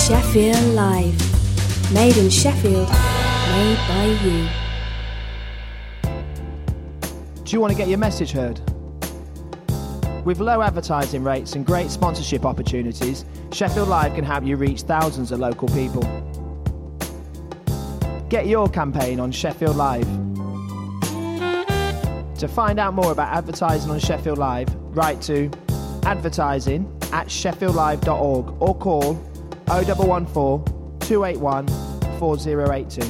Sheffield Live. Made in Sheffield, made by you. Do you want to get your message heard? With low advertising rates and great sponsorship opportunities, Sheffield Live can help you reach thousands of local people. Get your campaign on Sheffield Live. To find out more about advertising on Sheffield Live, write to advertising@sheffieldlive.org or call 0114 281 4082.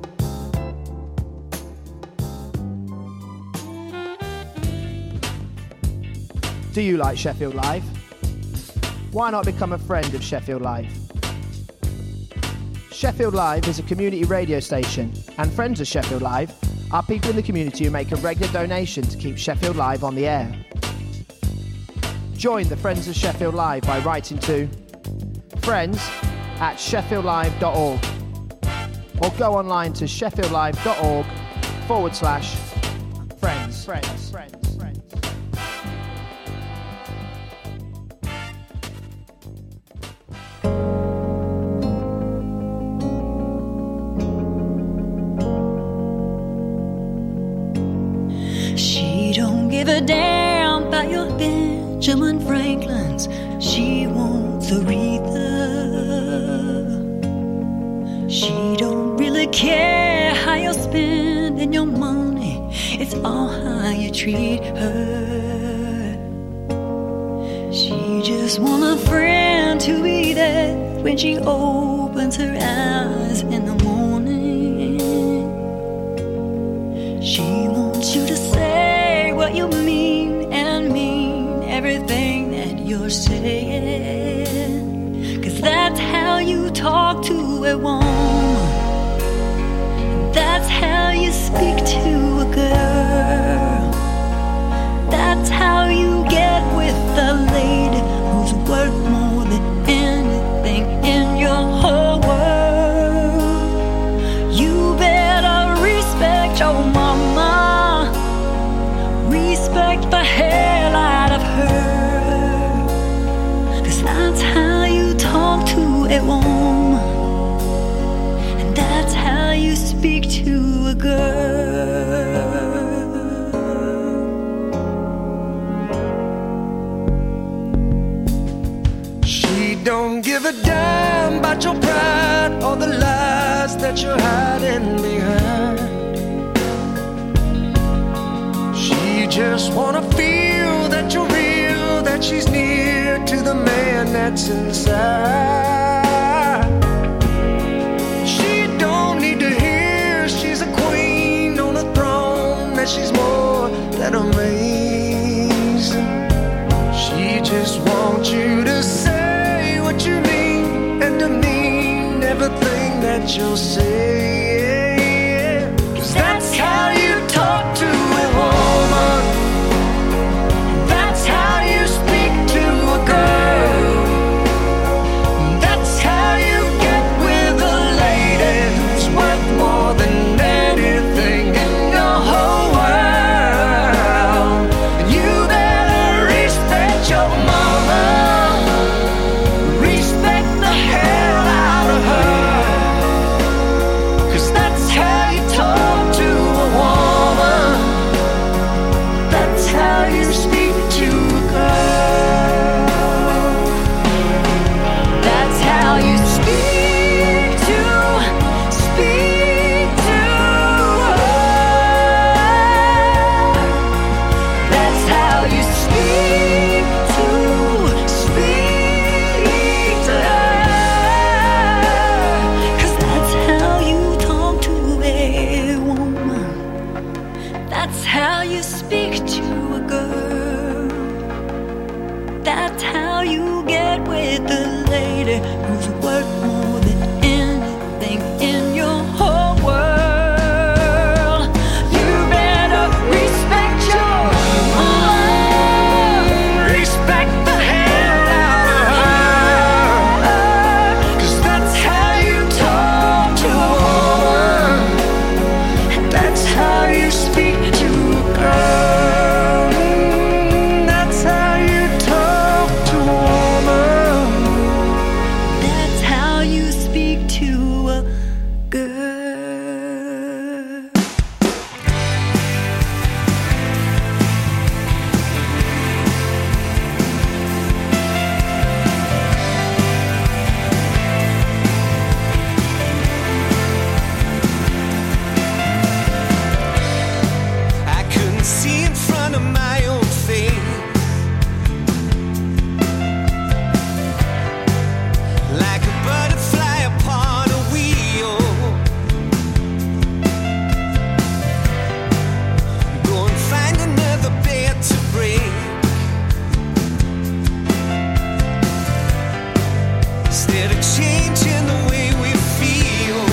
Do you like Sheffield Live? Why not become a friend of Sheffield Live? Sheffield Live is a community radio station, and friends of Sheffield Live are people in the community who make a regular donation to keep Sheffield Live on the air. Join the Friends of Sheffield Live by writing to friends@sheffieldlive.org or go online to sheffieldlive.org/friends. She don't give a damn about your Benjamin Franklin's. She wants Aretha. She don't really care how you're spending your money. It's all how you treat her. She just wants a friend to be there when she opens her eyes in the morning. She wants you to say what you mean and mean everything that you're saying. 'Cause that's how you talk to a woman. That's how you speak to a girl. That's how you get with the lady who's worth more than anything in your whole world. You better respect your mama. Respect the hell out of her. 'Cause that's how you talk to a woman. And that's how you speak to a girl. She don't give a damn about your pride or the lies that you're hiding behind. She just wanna feel that you're real, that she's near to the man that's inside. She don't need to hear she's a queen on a throne, that she's more than amazing. She just wants you to say what you mean and to mean everything that you'll say. 'Cause that's how you talk to a woman. That's how you speak to a girl. That's how you get with a lady who's worth more than anything in your whole world. You better respect your mama. Respect the hell out of her. 'Cause that's how you talk to a woman. That's how you speak to a girl. That's how you speak to her. That's how you speak to her. 'Cause that's how you talk to a woman. That's how you speak to a girl. That's how you get with the lady who's worth more than anything in your whole world. You better respect your mom. Respect the hell out of her. 'Cause that's how you talk to a woman. And that's how you speak to a girl. That's how you talk to a woman. That's how instead of changing the way we feel.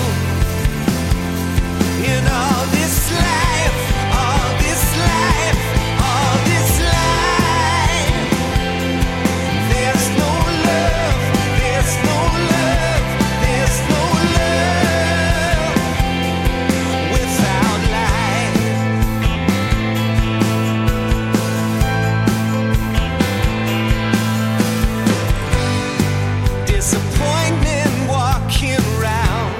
In all this life, all this life, all this life, there's no love, there's no love, there's no love without life. Disappointment walking around,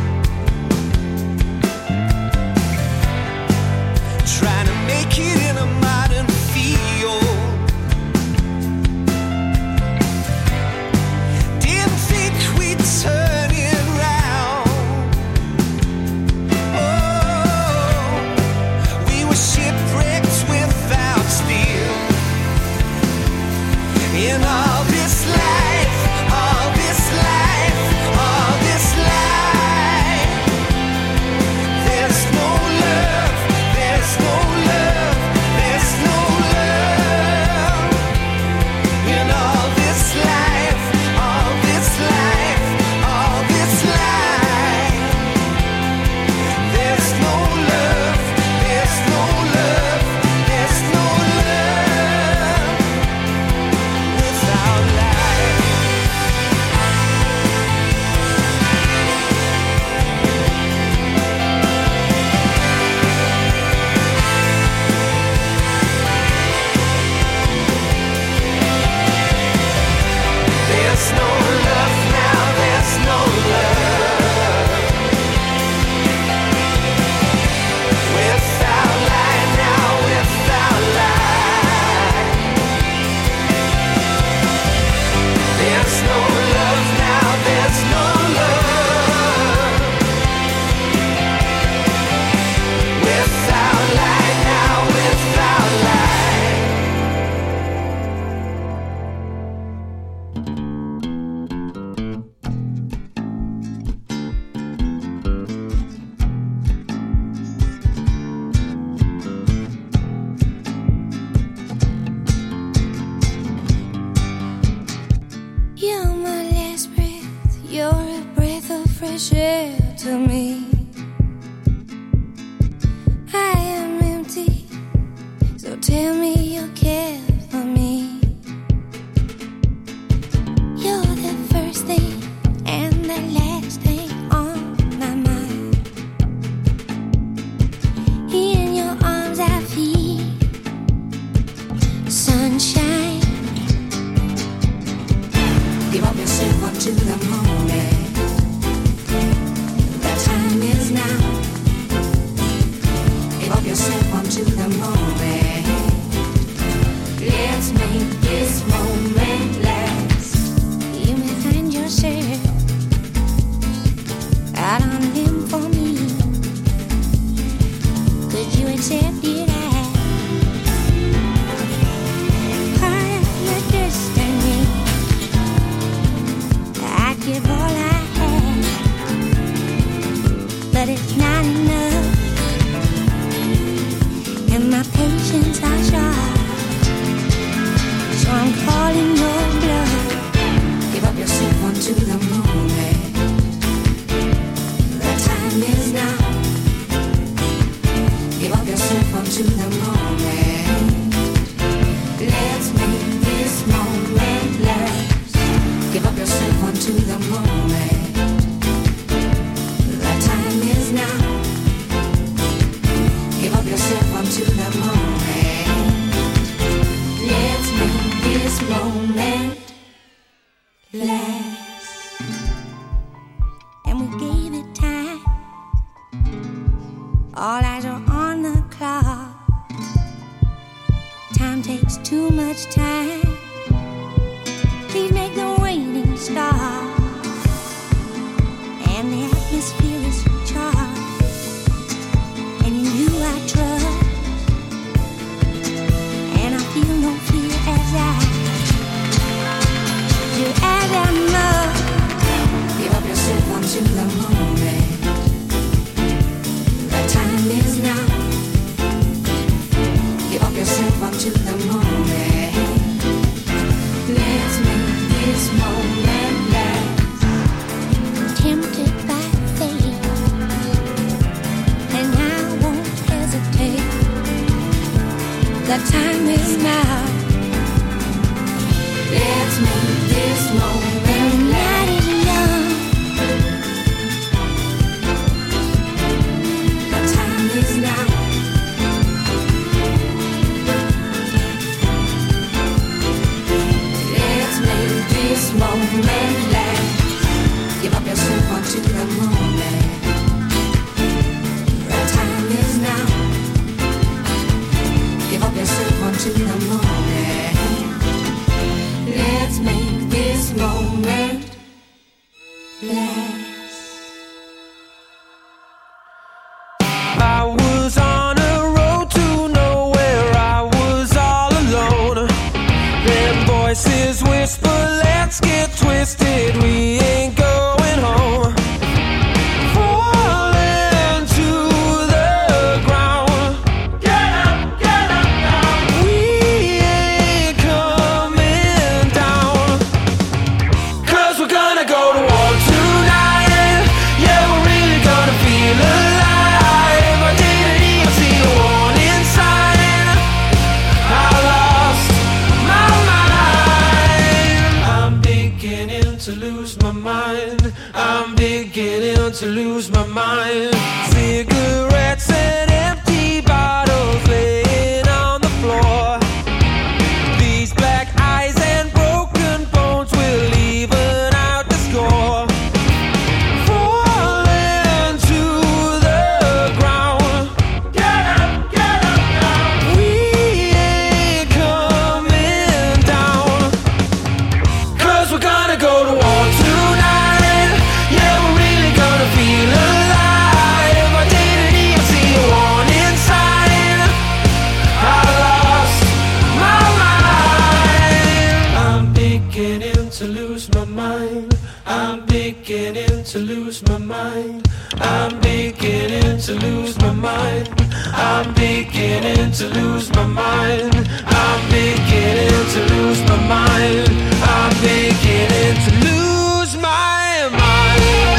trying to make it in a modern field. Didn't think we'd turn it round. Oh, we were shipwrecks without steel. In all this life, all this life, all this life, there's no love, there's no love, there's no love. In all this life, all this life, all this life, there's no love, there's no love, there's no love without life. There's no love now, there's no love without life now, without life. There's no love now, there's no love without life now, without life. You're my last breath, you're a breath of fresh air to me. I am empty, so tell me you care for me. You're the first thing and the last thing on my mind. In your arms I feel sunshine. Give up yourself unto the moment. The time is now. Give up yourself unto the moment. Let's make this moment last. You may find yourself out on a limb for me. Could you accept it as part of your destiny? I'd give all I have, but it's not enough, and my patience are short. So I'm calling your bluff. Give up yourself unto the moment. The time is now. Give up yourself unto the moment. Let's make this moment last. Give up yourself unto the moment. The time is now. Give up yourself unto the moment. Let's make this moment last. And we gave it time. All eyes are on the clock. Time takes too much time. Please make the waiting stop. And the atmosphere is charged, and in you I trust, and I feel no fear as I do as I must. Give up yourself unto the moment. The time is now. Give up yourself unto the moment. last. I was on a road to nowhere, I was all alone. Then voices whisper, let's get twisted, we ain't going home. Falling to the ground. Get up now. We ain't coming down. 'Cause we're gonna go to war tonight. Yeah, we're really gonna feel alive. I didn't even see a warning sign. I lost my mind. I'm beginning to lose my mind. I'm beginning to lose my mind. Cigarettes and empty bottles laying on the floor. These black eyes and broken bones will even out the score. Falling to the ground. Get up now. We ain't coming down. 'Cause we're gonna go to war tonight. Yeah, we're really gonna feel alive. I didn't even see a warning sign. I lost my mind. I'm beginning to lose my mind. I'm beginning to lose my mind. I'm beginning to lose my mind. I'm beginning to lose my mind. I'm beginning to lose my mind. I'm beginning to lose my mind.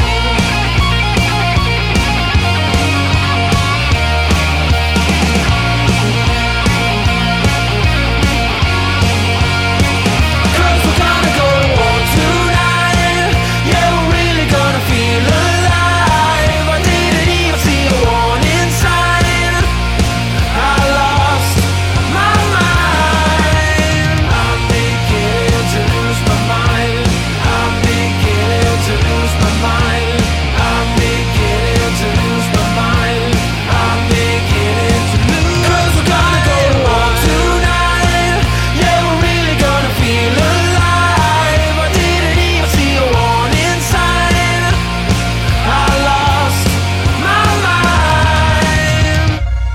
'Cause we're gonna go to war tonight. Yeah, we're really gonna feel alive. I didn't even see a warning sign. I lost my mind. I'm beginning to lose my mind. I'm beginning to lose my mind. I'm beginning to lose my mind. I'm beginning to lose. 'Cause we're gonna go to war tonight. Yeah, we're really gonna feel alive. I didn't even see a warning sign. I lost my mind.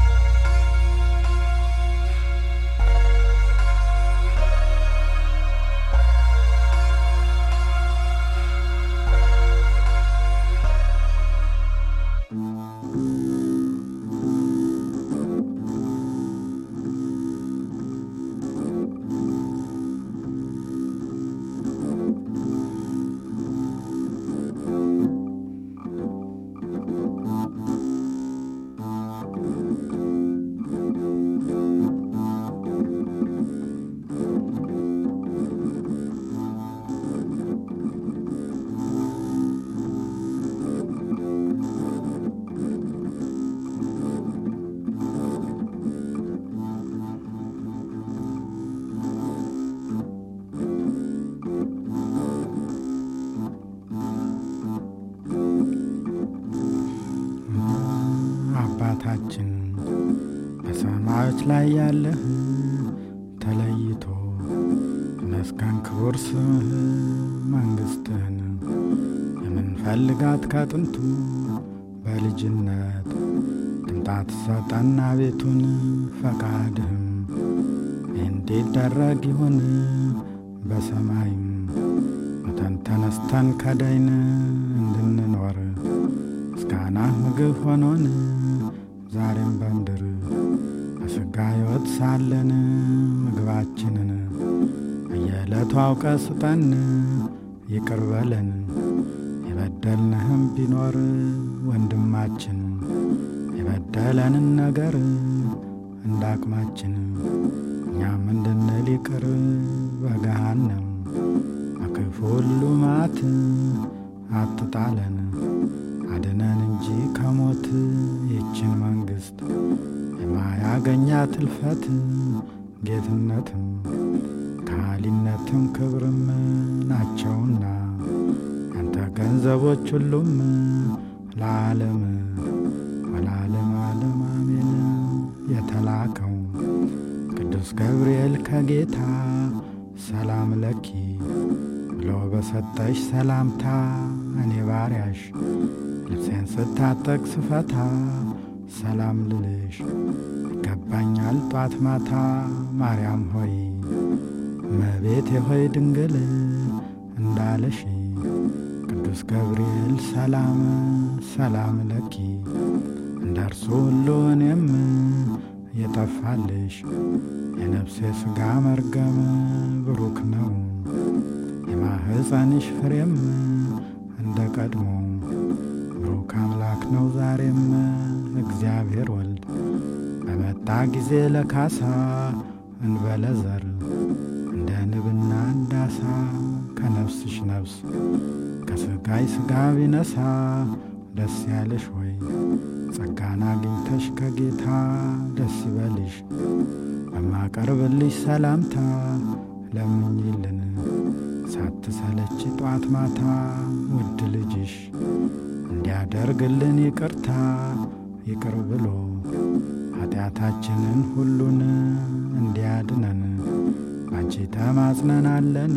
አባታችን በሰማዮች ላይ ያለህ ተለይቶ መስጋን ክቡር ስምህ መንግሥትህን የምንፈልጋት ከጥንቱ በልጅነት ትምጣት ሰጠና ቤቱን ፈቃድህም እንዲደረግ ይሁን በሰማይም ሙተን ተነስተን ከዳይን እንድንኖር ምስጋናህ ምግብ ሆኖን ዛሬም በምድር በሥጋ ሕይወት ሳለን ምግባችንን በየዕለቱ አውቀ ስጠን ይቅር በለን የበደልንህም ቢኖር ወንድማችን የበደለንን ነገር እንዳቅማችን እኛም እንድንል ይቅር በገሃነም በክፉ ሁሉ መዓት አትጣለን አድነን እንጂ ከሞት ይችን መንግሥት የማያገኛት እልፈት ጌትነትም ካሊነትም ክብርም ናቸውና አንተ ገንዘቦች ሁሉም ለዓለም ወለዓለም ዓለም አሜን። የተላከው ቅዱስ ገብርኤል ከጌታ ሰላም ለኪ ብሎ በሰጠሽ ሰላምታ እኔ ባሪያሽ ልብሴን ስታጠቅ ስፈታ ሰላም ልልሽ ይገባኛል ጧት ማታ ማርያም ሆይ እመቤቴ ሆይ ድንግል እንዳለሽ ቅዱስ ገብርኤል ሰላም ሰላም ለኪ እንዳርሱ ሁሉ እኔም የጠፋልሽ የነፍሴ ሥጋ መርገም ብሩክ ነው የማህፀንሽ ፍሬም እንደ ቀድሞ ብሩክ አምላክ ነው ዛሬም እግዚአብሔር ወልድ በመጣ ጊዜ ለካሳ እንበለ ዘር እንደ ንብና እንዳሳ ከነፍስሽ ነፍስ ከሥጋይ ሥጋ ቢነሳ ደስ ያለሽ ሆይ ጸጋን አግኝተሽ ከጌታ ደስ ይበልሽ በማቀርብልሽ ሰላምታ ለምኝልን ሳትሰለች ጧት ማታ ውድ ልጅሽ እንዲያደርግልን ይቅርታ ይቅር ብሎ ኃጢአታችንን ሁሉን እንዲያድነን ባንቺ ተማጽነናለን።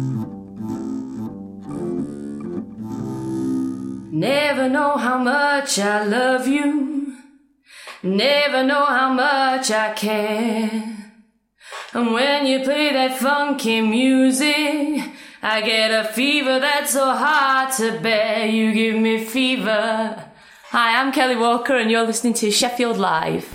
Never know how much I love you, never know how much I care. And when you play that funky music, I get a fever that's so hard to bear. You give me fever. Hi, I'm Kelly Walker and you're listening to Sheffield Live.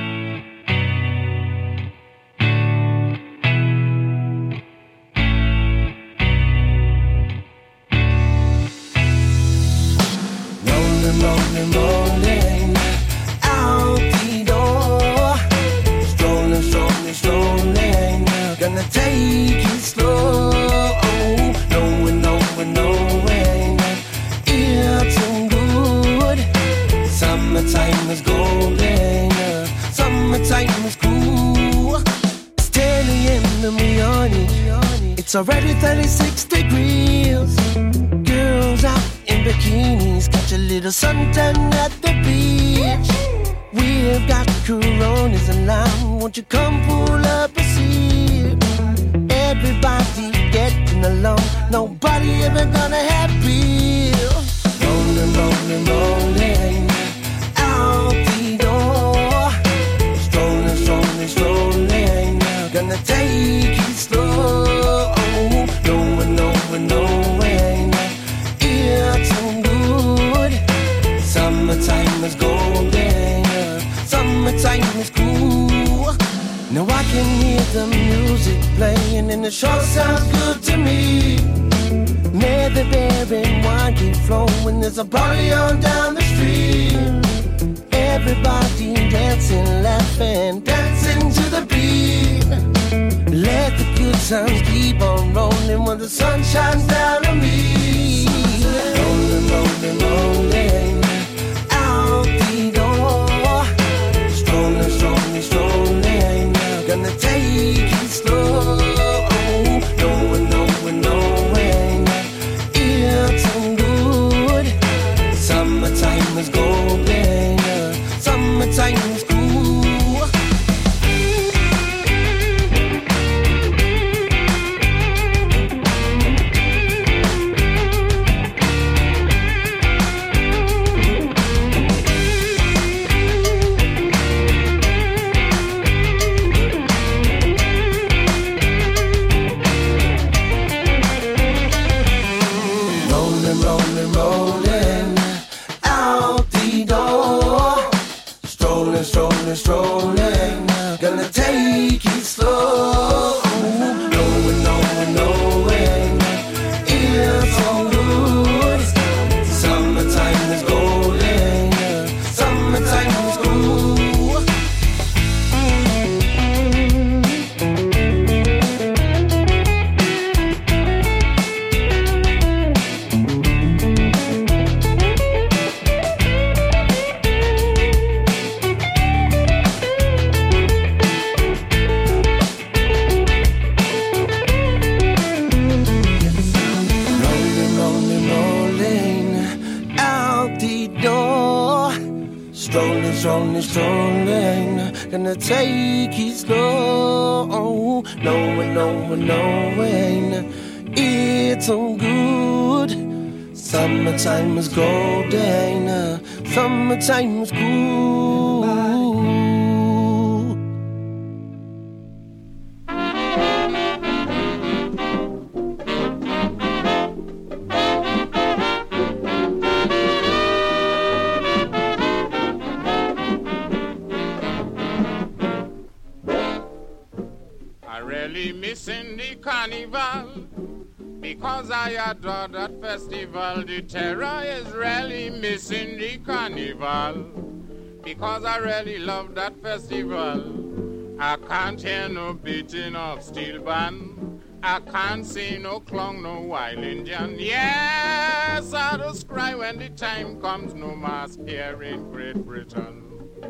Rolling, rolling out the door. Strolling, strolling, strolling. Gonna take it slow. Knowing, knowing, knowing. It's so good. Summertime is golden. Summertime is cool. It's 10 a.m. in the morning. It's already 36 degrees. Girls out in bikinis, catch a little suntan at the beach. We've got Coronas and lime, won't you come pull up a seat? Everybody getting along, nobody ever gonna have beer. Rolling, rolling, rolling out the door. Strolling, strolling, strolling. Gonna take it slow. Knowing, knowing, knowing. It's so good. Summertime is golden. Summertime is cool. Now I can hear the music playing and it sure sounds good to me. May the beer and wine keep flowing. There's a party on down the street. Everybody dancing, laughing, dancing to the beat. Let the good times keep on rolling when the sun shines down on me. Rolling, rolling, rolling out the door. Strolling, strolling, strolling. Gonna take it slow. Knowing, knowing, knowing. It's so good. Summertime is golden. Summertime is cool. Rolling, rolling, rolling out the door. Strolling, strolling, strolling. Gonna take it slow. Knowing, knowing, knowing. It's so good. Summertime is golden. Summertime is cool. Rolling, rolling, rolling out the door. Strolling, strolling, strolling. Gonna take it slow. Knowing, knowing, knowing. It's so good. Summertime is golden, summertime is cool. I really missing the carnival because I adore that festival. The terror is really missing the carnival because I really love that festival. I can't hear no beating of steel band. I can't see no clown, no wild Indian. Yes, I just cry when the time comes. No mask here in Great Britain.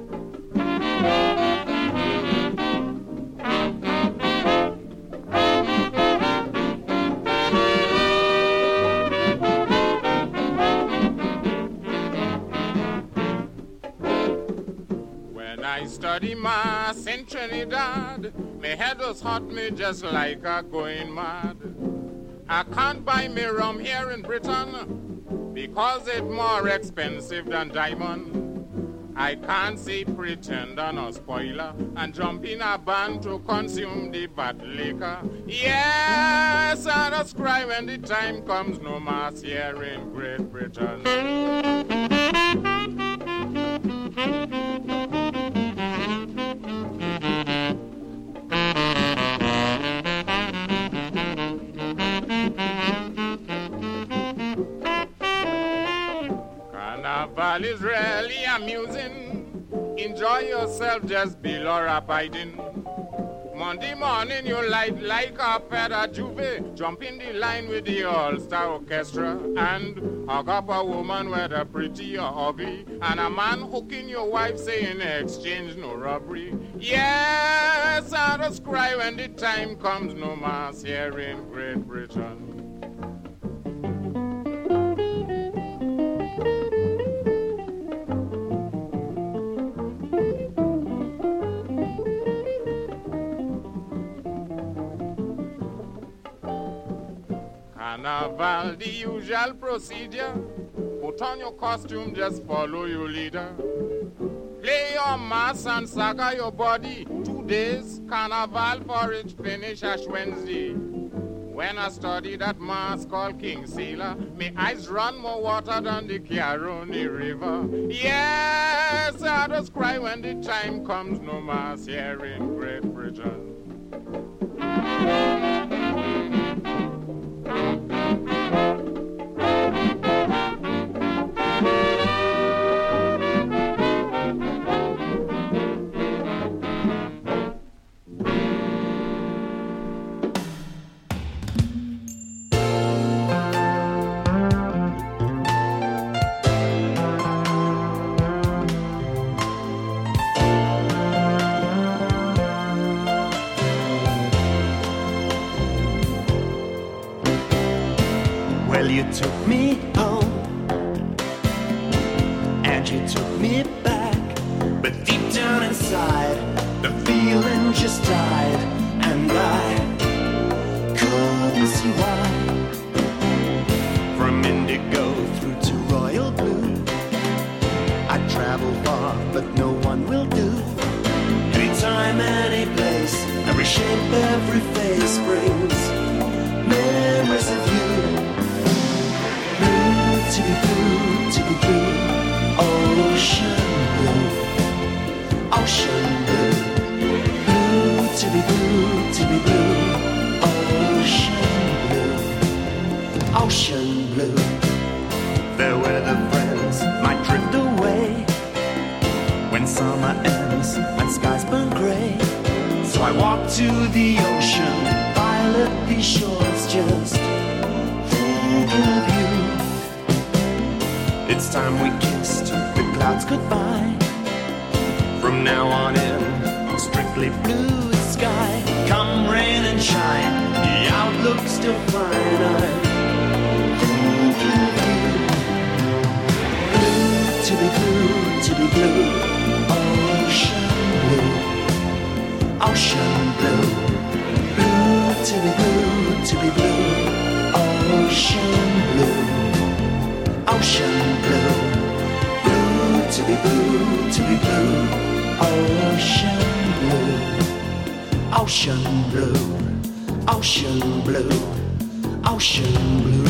I study mass in Trinidad. My head was hot, me just like a going mad. I can't buy me rum here in Britain because it's more expensive than diamond. I can't see pretender nor spoiler and jump in a band to consume the bad liquor. Yes, I just cry when the time comes. No mass here in Great Britain. Carnival is really amusing. Enjoy yourself, just be Laura Biden. Monday morning you light like a feather juve. Jump in the line with the all-star orchestra and hug up a woman whether pretty or ugly. And a man hooking your wife saying exchange no robbery. Yes, I just cry when the time comes. No mass here in Great Britain. Carnival, the usual procedure. Put on your costume, just follow your leader. Play your mass and saga your body. 2 days, carnival for it finish Ash Wednesday. When I study that mass called King Sailor, my eyes run more water than the Caroni River. Yes, I just cry when the time comes. No mass here in Great Britain. You took me home and you took me back, but deep down inside the feeling just died, and I couldn't see why. From indigo through to royal blue, I travel far but no one will do. Anytime, any place, every shape, every face brings memories of you. To be blue, ocean blue, ocean blue. Blue, to be blue, ocean blue, ocean blue. Fair weather friends might drift away when summer ends and skies burn grey. So I walk to the ocean, pilot these shores, just thinking of you. It's time we kissed the clouds goodbye. From now on in, strictly blue sky. Come rain and shine, the outlook's still fine. I'm thinking of you. Blue, to be blue, ocean blue, ocean blue. Blue, to be blue, ocean blue, to be blue, ocean blue, ocean blue, ocean blue, ocean blue.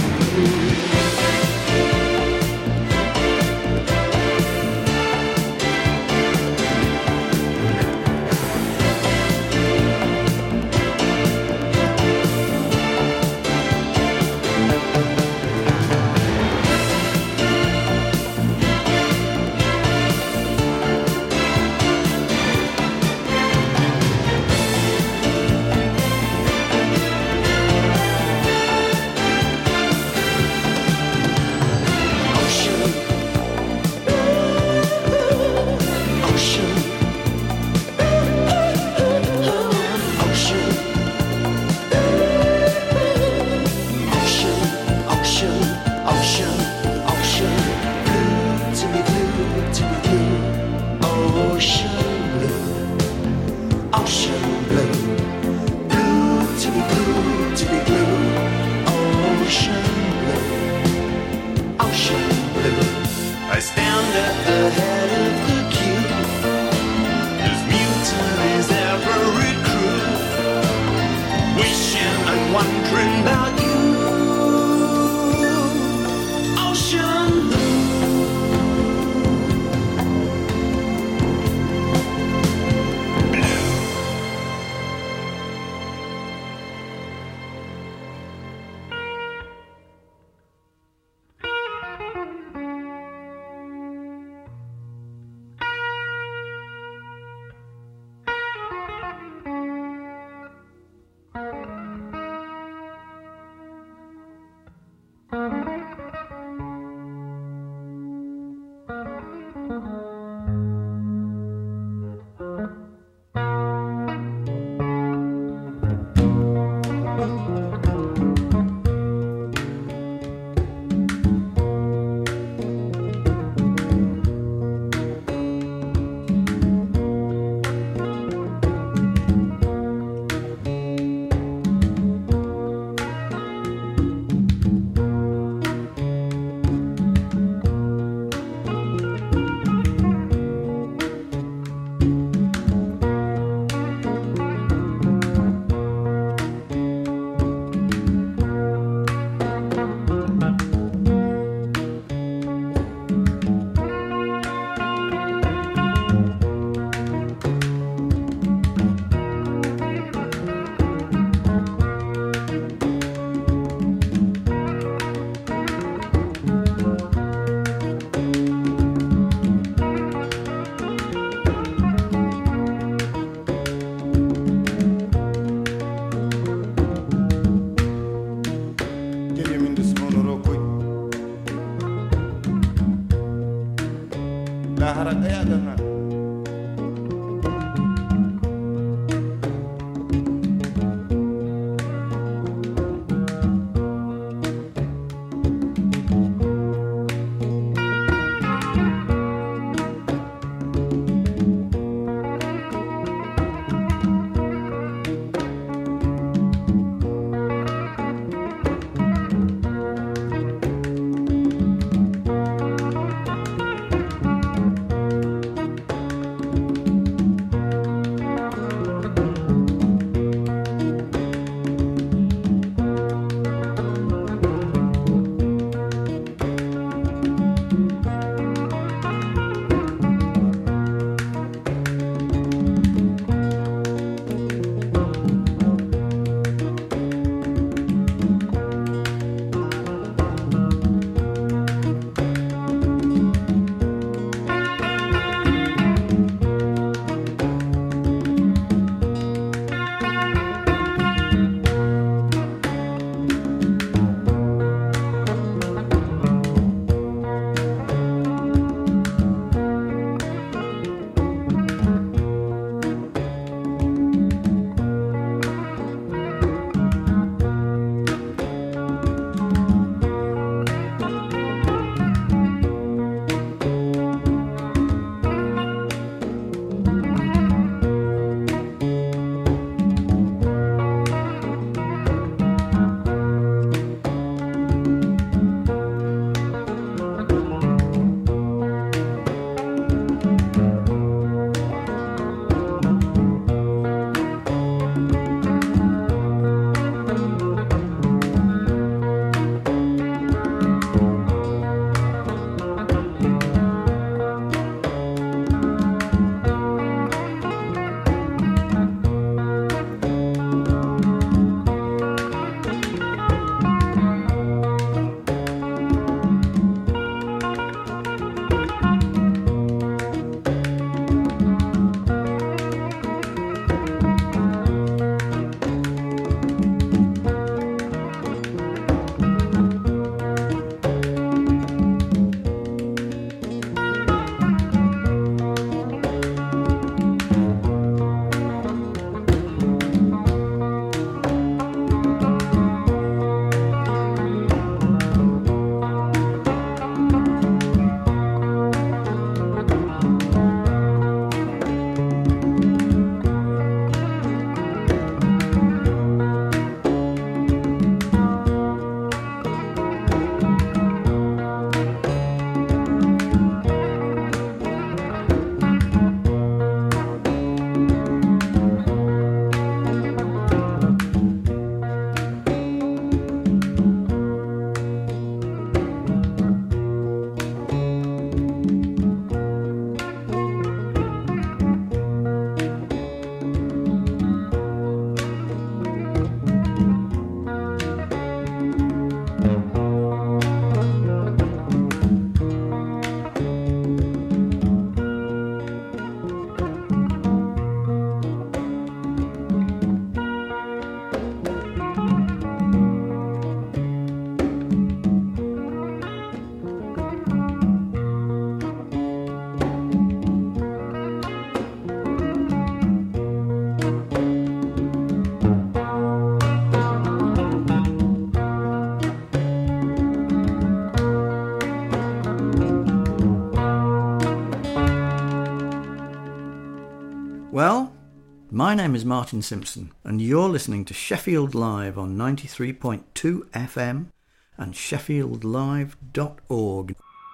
My name is Martin Simpson, and you're listening to Sheffield Live on 93.2 FM and sheffieldlive.org.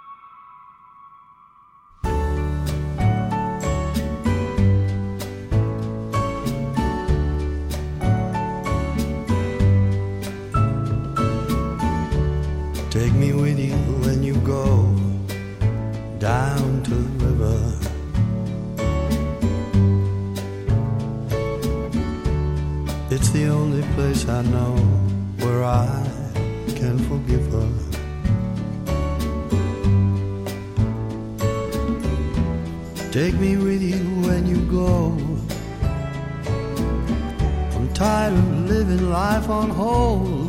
Take me with you when you go down to the river. It's the only place I know where I can forgive her. Take me with you when you go. I'm tired of living life on hold.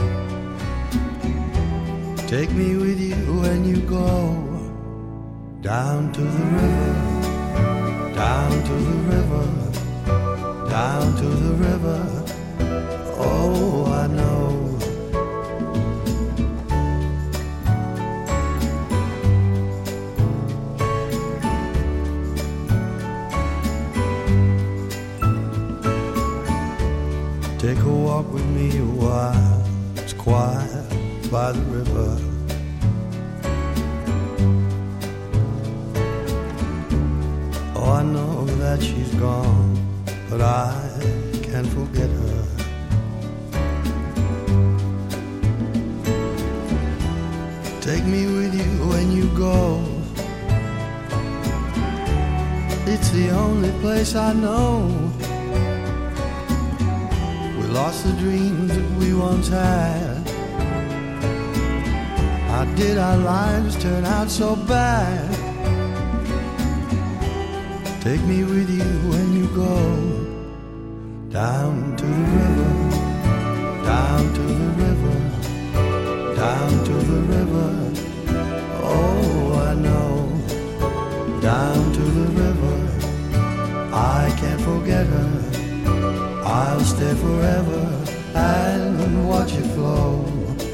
Take me with you when you go down to the river, down to the river, down to the river. Oh, I know. Take a walk with me a while. It's quiet by the river. Oh, I know that she's gone, but I can't forget her. Take me with you when you go. It's the only place I know. We lost the dreams that we once had. How did our lives turn out so bad? Take me with you when you go down to the river, down to the river, down to the river. Oh, I know. Down to the river, I can't forget her. I'll stay forever and watch it flow.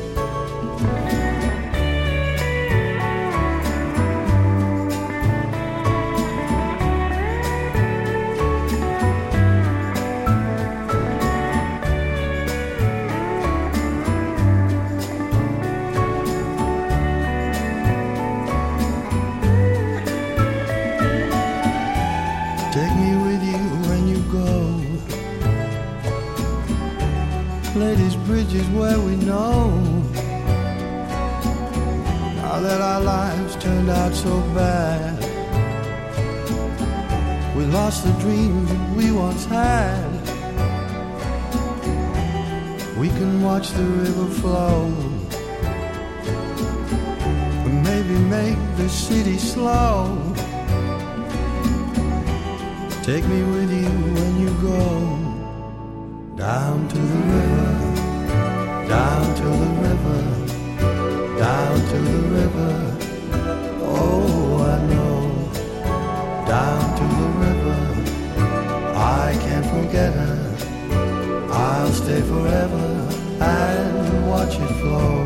Take me with you when you go. Ladies' Bridge is where we know. Now that our lives turned out so bad, we lost the dreams that we once had. We can watch the river flow and maybe make the city slow. Take me with you when you go down to the river, down to the river, down to the river. Oh, I know. Down to the river, I can't forget her. I'll stay forever and watch it flow.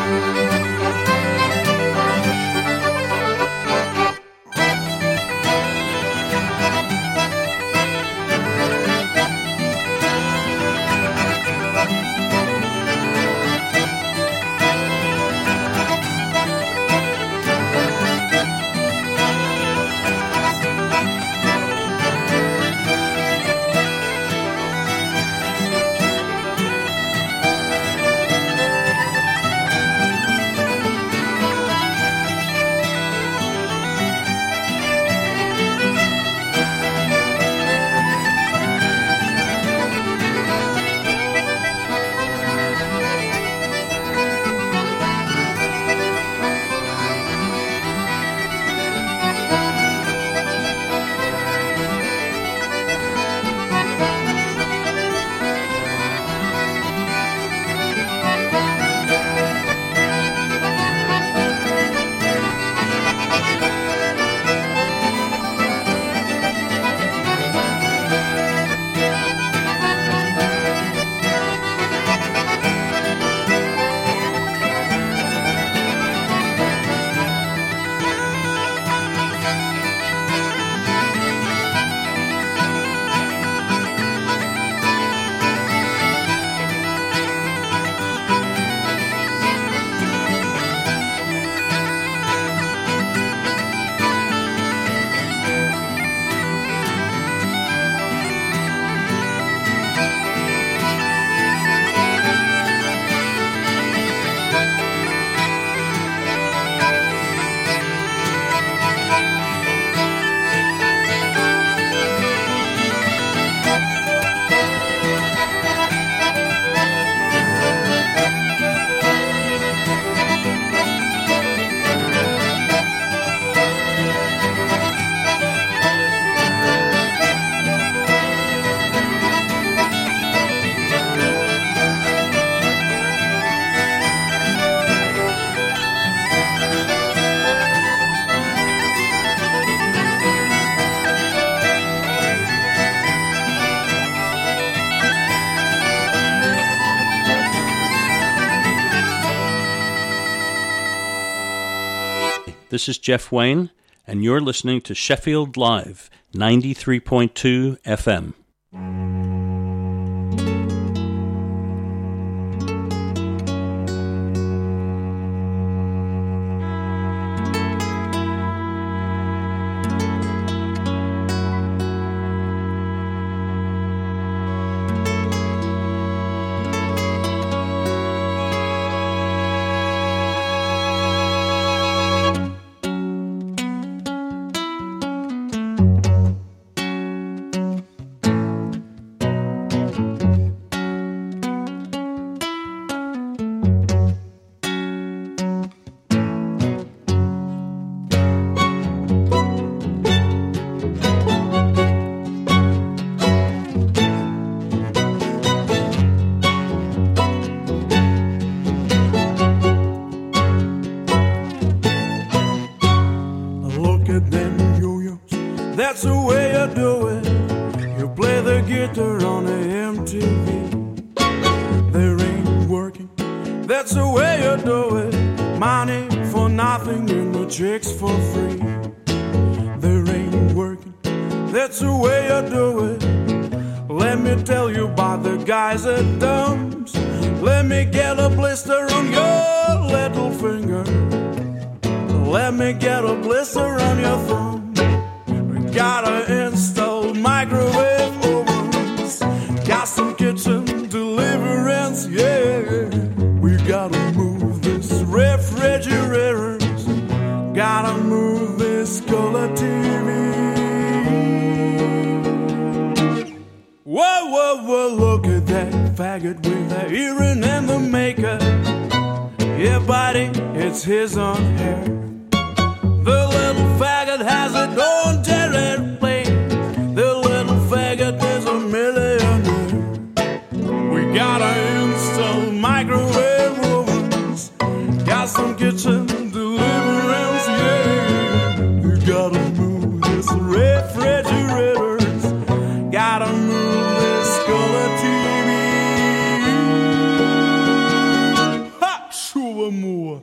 This is Jeff Wayne, and you're listening to Sheffield Live, 93.2 FM. That's the way you do it. You play the guitar on the MTV. There ain't working. That's the way you do it. Money for nothing and the chicks for free. There ain't working. That's the way you do it. Let me tell you about the guys at Dumps. Let me get a blister on your little finger. Let me get a blister on your thumb. Gotta install microwave ovens, got some kitchen deliverance, yeah. We gotta move this refrigerators, gotta move this color TV. Whoa, whoa, whoa, look at that faggot with the earring and the makeup. Yeah, buddy, it's his own hair. The little faggot has it on airplane. The little faggot is a millionaire. We gotta install microwave ovens, got some kitchen deliverance, yeah. We gotta move this refrigerators, gotta move this color TV. Ha! Sure. l'amour.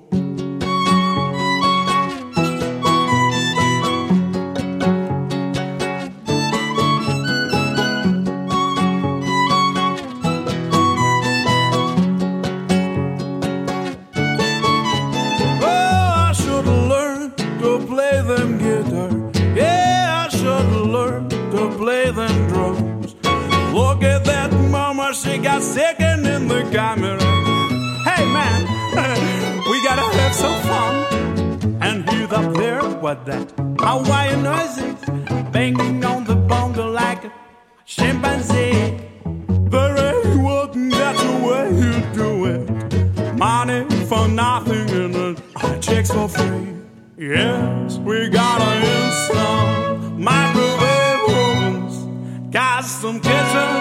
Look at that mama, she got second in the camera. Hey man, we gotta have some fun. And he's up there, what that Hawaiian noises, banging on the bongo like a chimpanzee. There ain't one, that's the way you do it. Money for nothing and checks for free. Yes, we gotta install microwave ovens, custom kitchen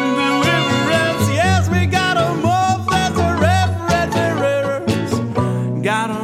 deliveries. Yes, we gotta move the refrigerators. Gotta